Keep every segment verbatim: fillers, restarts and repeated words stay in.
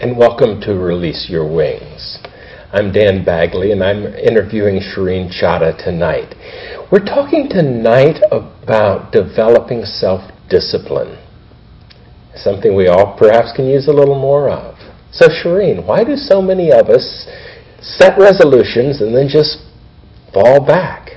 and welcome to Release Your Wings. I'm Dan Bagley, and I'm interviewing Shireen Chadha tonight. We're talking tonight about developing self-discipline, something we all perhaps can use a little more of. So Shireen, why do so many of us set resolutions and then just fall back?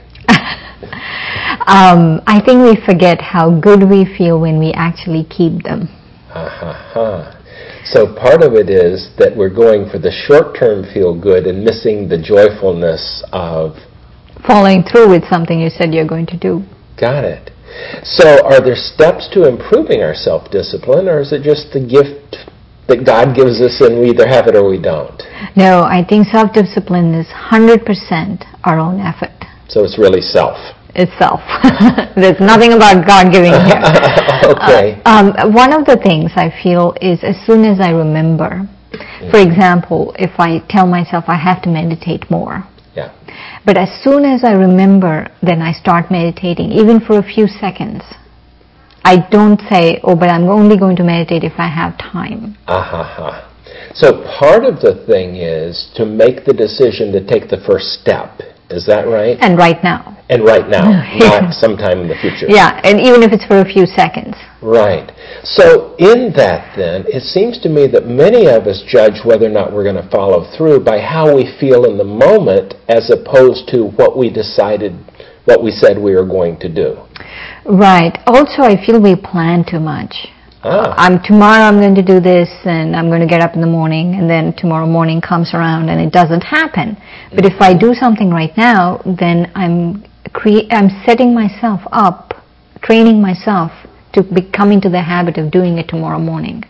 um, I think we forget how good we feel when we actually keep them. Uh-huh. So part of it is that we're going for the short-term feel-good and missing the joyfulness of following through with something you said you're going to do. Got it. So are there steps to improving our self-discipline, or is it just the gift that God gives us and we either have it or we don't? No, I think self-discipline is one hundred percent our own effort. So it's really self. It's self. There's nothing about God giving here. Okay. Uh, um, one of the things I feel is as soon as I remember, mm-hmm. for example, if I tell myself I have to meditate more. Yeah. But as soon as I remember, then I start meditating, even for a few seconds. I don't say, oh, but I'm only going to meditate if I have time. Uh-huh. So part of the thing is to make the decision to take the first step. Is that right? And right now. And right now, not sometime in the future. Yeah, and even if it's for a few seconds. Right. So in that then, it seems to me that many of us judge whether or not we're going to follow through by how we feel in the moment as opposed to what we decided, what we said we were going to do. Right. Also, I feel we plan too much. Ah. I'm tomorrow I'm going to do this, and I'm going to get up in the morning, and then tomorrow morning comes around and it doesn't happen. But if I do something right now, then I'm cre- I'm setting myself up, training myself to be coming to the habit of doing it tomorrow morning.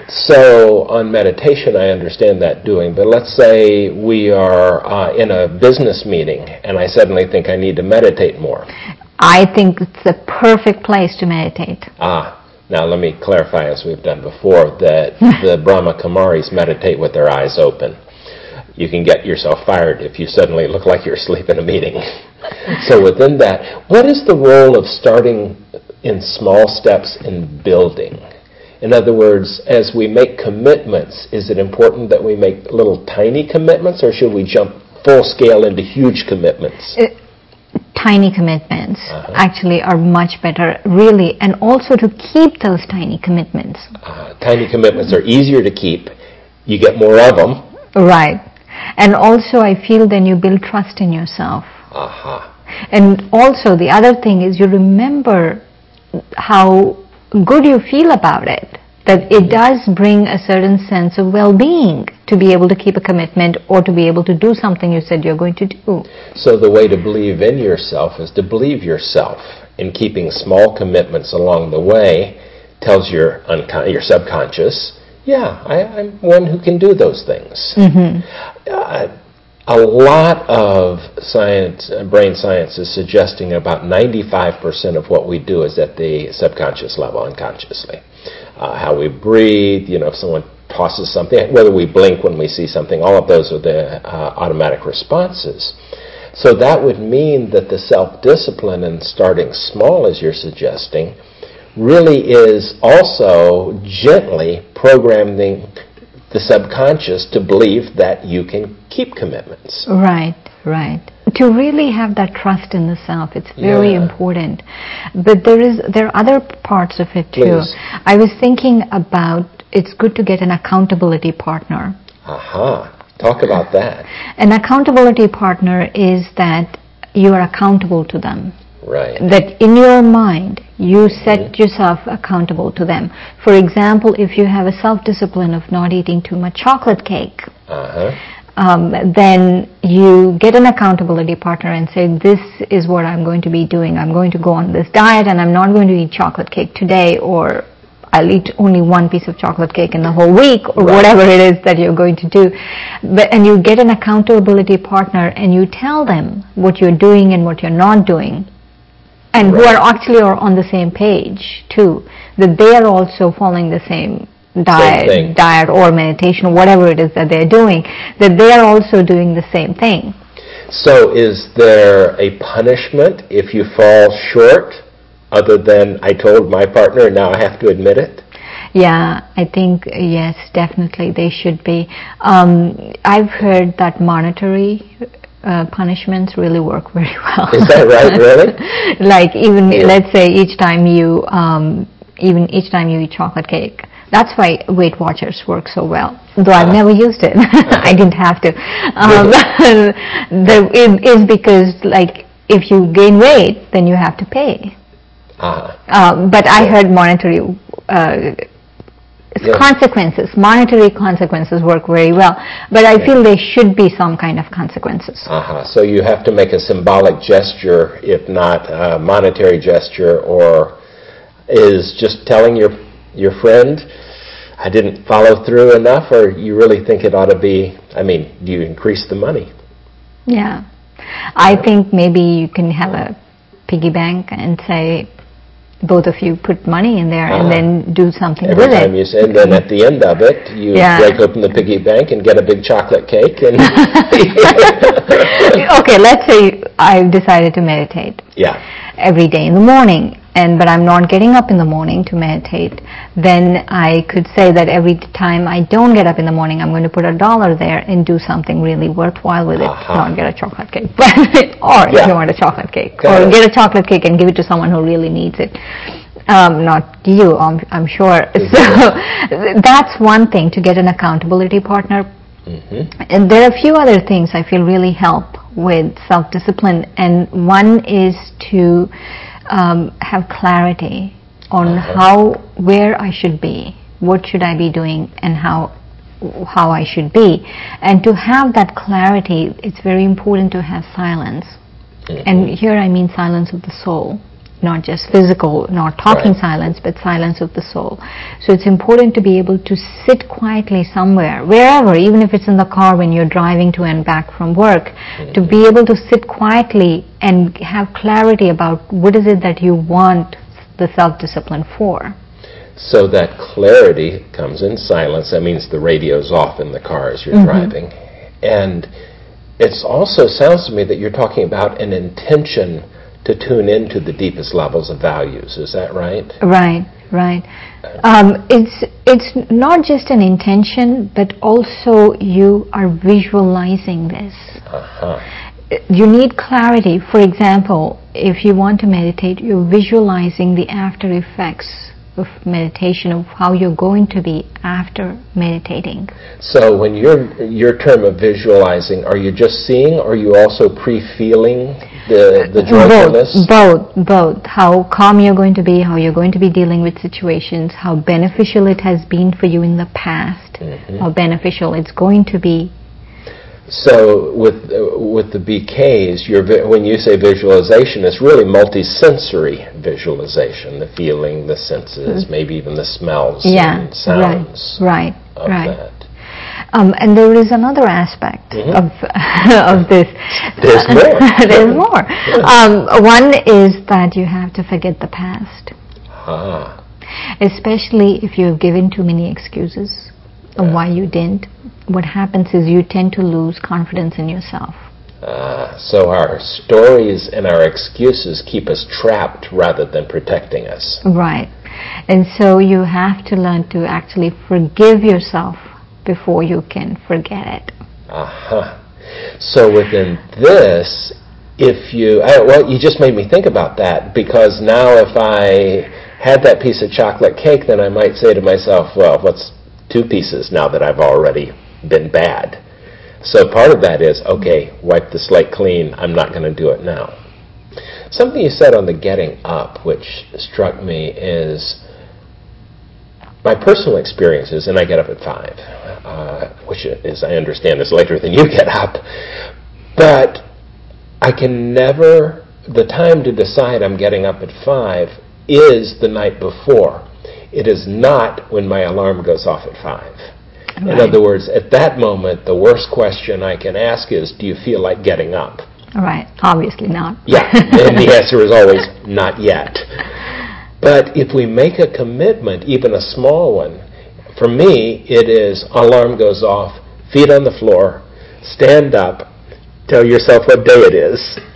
So on meditation, I understand that doing, but let's say we are uh, in a business meeting and I suddenly think I need to meditate more. I think it's a perfect place to meditate. Ah. Now, let me clarify, as we've done before, that the Brahma Kumaris meditate with their eyes open. You can get yourself fired if you suddenly look like you're asleep in a meeting. So within that, what is the role of starting in small steps in building? In other words, as we make commitments, is it important that we make little tiny commitments, or should we jump full scale into huge commitments? It- Tiny commitments uh-huh. actually are much better, really, and also to keep those tiny commitments. Uh, tiny commitments are easier to keep. You get more of them. Right. And also I feel then you build trust in yourself. Uh-huh. And also the other thing is you remember how good you feel about it. That it does bring a certain sense of well-being to be able to keep a commitment or to be able to do something you said you're going to do. So the way to believe in yourself is to believe yourself. In keeping small commitments along the way tells your uncon- your subconscious, yeah, I, I'm one who can do those things. Mm-hmm. Uh, a lot of science, uh, brain science is suggesting about ninety-five percent of what we do is at the subconscious level, unconsciously. Uh, how we breathe, you know, if someone tosses something, whether we blink when we see something, all of those are the uh, automatic responses. So that would mean that the self-discipline and starting small, as you're suggesting, really is also gently programming the subconscious to believe that you can keep commitments. Right, right. To really have that trust in the self, it's very yeah. important. But there is there are other parts of it too. Please. I was thinking about it's good to get an accountability partner. Aha. Talk about that. An accountability partner is that you are accountable to them. Right. That in your mind, you set mm-hmm. yourself accountable to them. For example, if you have a self-discipline of not eating too much chocolate cake, uh-huh. um, then you get an accountability partner and say, this is what I'm going to be doing. I'm going to go on this diet and I'm not going to eat chocolate cake today, or I'll eat only one piece of chocolate cake in the whole week, or right. whatever it is that you're going to do. But, and you get an accountability partner and you tell them what you're doing and what you're not doing. And right. who are actually are on the same page too, that they are also following the same diet, diet or meditation or whatever it is that they're doing, that they are also doing the same thing. So is there a punishment if you fall short, other than I told my partner and now I have to admit it? Yeah, I think, yes, definitely they should be. Um, I've heard that monetary uh, punishments really work very well. Is that right, really? Like even, Yeah. let's say each time you, um, even each time you eat chocolate cake. That's why Weight Watchers work so well. Though I've Uh-huh. never used it. I didn't have to. Um, the, it is because, like, if you gain weight, then you have to pay. Uh-huh. Um, but I Yeah. heard monetary uh, Yeah. consequences, monetary consequences work very well. But I Yeah. feel there should be some kind of consequences. Uh-huh. So you have to make a symbolic gesture, if not a monetary gesture, or is just telling your your friend, I didn't follow through enough, or you really think it ought to be, I mean, do you increase the money? Yeah. I think maybe you can have a piggy bank and say, both of you put money in there Uh-huh. and then do something Every with time it. you say, and then at the end of it, you Yeah. break open the piggy bank and get a big chocolate cake. And Okay, let's say I've decided to meditate yeah. every day in the morning, and but I'm not getting up in the morning to meditate. Then I could say that every time I don't get up in the morning, I'm going to put a dollar there and do something really worthwhile with it. Uh-huh. Not get a chocolate cake, but or Yeah. if you want a chocolate cake, Got or it. get a chocolate cake and give it to someone who really needs it. Um, not you, I'm, I'm sure. So that's one thing, to get an accountability partner. Mm-hmm. And there are a few other things I feel really help with self-discipline, and one is to um, have clarity on Uh-huh. how, where I should be, what should I be doing, and how how I should be. And to have that clarity, it's very important to have silence. Mm-hmm. And here I mean silence of the soul, not just physical, not talking Right. silence, but silence of the soul. So it's important to be able to sit quietly somewhere, wherever, even if it's in the car when you're driving to and back from work, Mm-hmm. to be able to sit quietly and have clarity about what is it that you want the self-discipline for. So that clarity comes in silence. That means the radio's off in the car as you're Mm-hmm. driving. And it also sounds to me that you're talking about an intention to tune into the deepest levels of values. Is that right? Right, right. Um, it's it's not just an intention, but also you are visualizing this. Uh-huh. You need clarity. For example, if you want to meditate, you're visualizing the after effects of meditation, of how you're going to be after meditating. So when your your term of visualizing, are you just seeing, or are you also pre-feeling the, the joyfulness? Both, both, both. How calm you're going to be, how you're going to be dealing with situations, how beneficial it has been for you in the past, Mm-hmm. how beneficial it's going to be. So with uh, with the B Ks, your vi- when you say visualization, it's really multisensory visualization, the feeling, the senses, mm-hmm. maybe even the smells Yeah, and sounds right, right, of right. that. Um, and there is another aspect Mm-hmm. of of this. There's more. There's more. Um, one is that you have to forget the past, Ah. especially if you have given too many excuses of Yeah. why you didn't. What happens is you tend to lose confidence in yourself. Uh, so our stories and our excuses keep us trapped rather than protecting us. Right. And so you have to learn to actually forgive yourself before you can forget it. Uh-huh. So within this, if you, I, well, you just made me think about that, because now if I had that piece of chocolate cake, then I might say to myself, well, what's two pieces now that I've already been bad? So part of that is, okay, wipe the slate clean, I'm not going to do it now. Something you said on the getting up, which struck me, is my personal experiences, and I get up at five, uh, which is, I understand, is later than you get up, but I can never, the time to decide I'm getting up at five is the night before. It is not when my alarm goes off at five. Right. In other words, at that moment, the worst question I can ask is, do you feel like getting up? Right, obviously not. Yeah, and the answer is always, not yet. But if we make a commitment, even a small one, for me, it is alarm goes off, feet on the floor, stand up, tell yourself what day it is,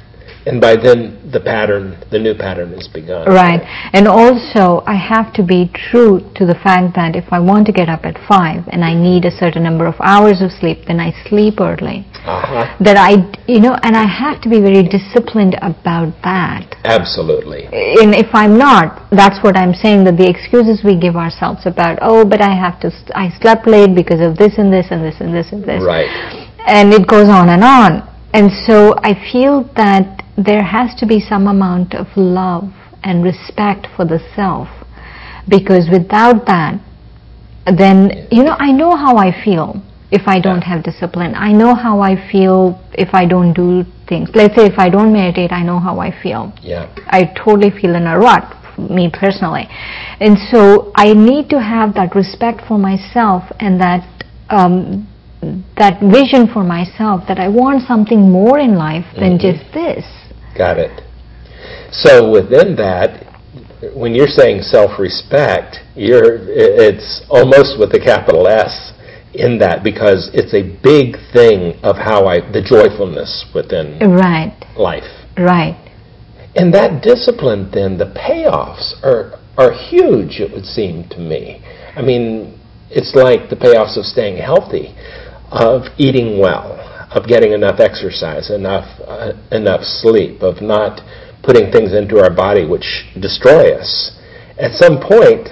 And by then, the pattern, the new pattern has begun. Right. And also, I have to be true to the fact that if I want to get up at five and I need a certain number of hours of sleep, then I sleep early. Uh-huh. That I, you know, and I have to be very disciplined about that. Absolutely. And if I'm not, that's what I'm saying, that the excuses we give ourselves about, oh, but I have to, I slept late because of this and this and this and this and this. Right. And it goes on and on. And so I feel that there has to be some amount of love and respect for the self, because without that, then, you know, I know how I feel if I don't have discipline. I know how I feel if I don't do things. Let's say if I don't meditate, I know how I feel. Yeah. I totally feel in a rut, me personally. And so I need to have that respect for myself and that um, that vision for myself, that I want something more in life than mm-hmm. just this. Got it. So within that, when you're saying self-respect, you're it's almost with a capital S in that, because it's a big thing of how I, the joyfulness within right. life. Right. And that discipline then, the payoffs are are huge, it would seem to me. I mean, it's like the payoffs of staying healthy, of eating well, of getting enough exercise, enough uh, enough sleep, of not putting things into our body which destroy us. At some point,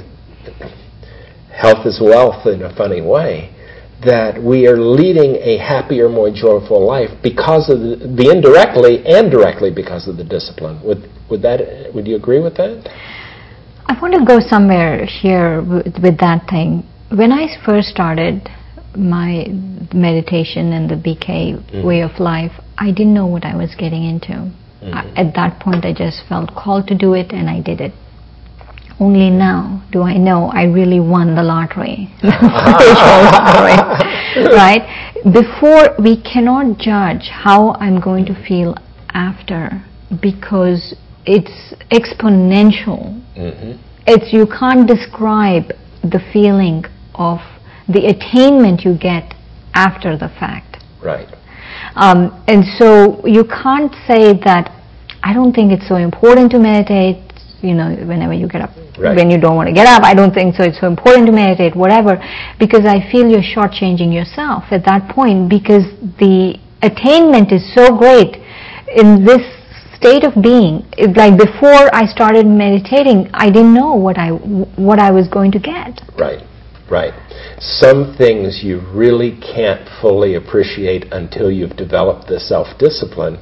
health is wealth in a funny way, that we are leading a happier, more joyful life because of the, the indirectly and directly because of the discipline. Would would that would you agree with that? I want to go somewhere here with, with that thing. When I first started my meditation and the B K mm-hmm. way of life, I didn't know what I was getting into. Mm-hmm. I, at that point, I just felt called to do it, and I did it. Only now do I know I really won the lottery, spiritual lottery, right? Before, we cannot judge how I'm going to feel after, because it's exponential. Mm-hmm. It's, you can't describe the feeling of the attainment you get after the fact. Right. Um, and so you can't say that I don't think it's so important to meditate, you know, whenever you get up. Right. When you don't want to get up, I don't think so it's so important to meditate, whatever, because I feel you're shortchanging yourself at that point, because the attainment is so great in this state of being. It's like before I started meditating, I didn't know what I, what I was going to get. Right. Right. Some things you really can't fully appreciate until you've developed the self-discipline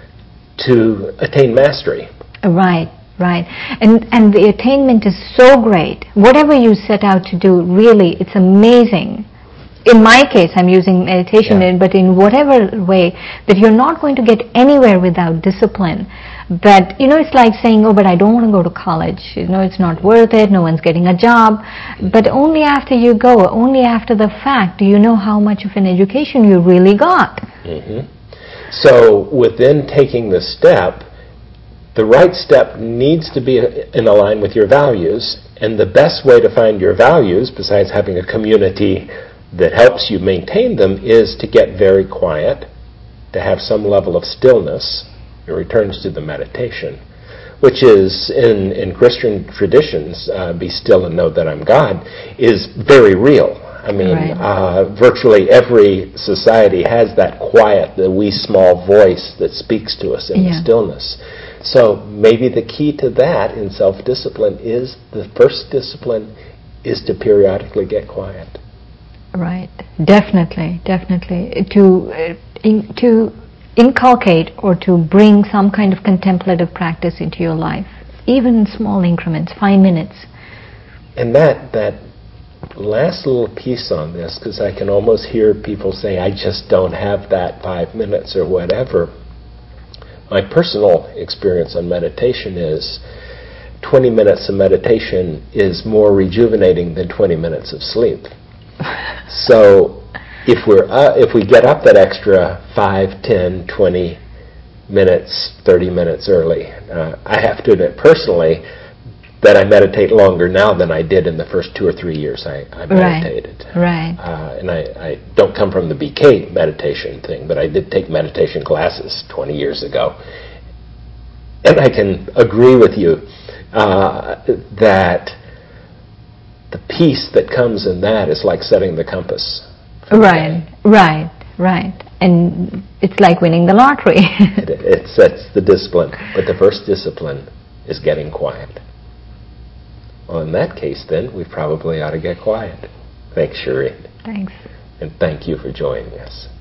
to attain mastery. Right, right. And and the attainment is so great. Whatever you set out to do, really, it's amazing. In my case, I'm using meditation, yeah. in, but in whatever way, that you're not going to get anywhere without discipline. But, you know, it's like saying, oh, but I don't want to go to college. You know, it's not worth it. No one's getting a job. But only after you go, only after the fact, do you know how much of an education you really got. Mm-hmm. So within taking the step, the right step needs to be in line with your values. And the best way to find your values, besides having a community that helps you maintain them, is to get very quiet, to have some level of stillness. It returns to the meditation, which is, in, in Christian traditions, uh, be still and know that I'm God, is very real. I mean, right. uh, virtually every society has that quiet, the wee small voice that speaks to us in yeah. the stillness. So maybe the key to that in self-discipline is, the first discipline is to periodically get quiet. Right. Definitely, definitely. To, uh, in, to inculcate or to bring some kind of contemplative practice into your life, even in small increments, five minutes. And that that last little piece on this, because I can almost hear people say, I just don't have that five minutes or whatever. My personal experience on meditation is twenty minutes of meditation is more rejuvenating than twenty minutes of sleep. So if we're uh, if we get up that extra five, ten, twenty minutes, thirty minutes early, uh, I have to admit personally that I meditate longer now than I did in the first two or three years I, I meditated. Right. right. Uh, and I, I don't come from the B K meditation thing, but I did take meditation classes twenty years ago. And I can agree with you uh, that the peace that comes in that is like setting the compass. Right, right, right. And it's like winning the lottery. it, it sets the discipline. But the first discipline is getting quiet. Well, in that case, then, we probably ought to get quiet. Thanks, Sheree. Thanks. And thank you for joining us.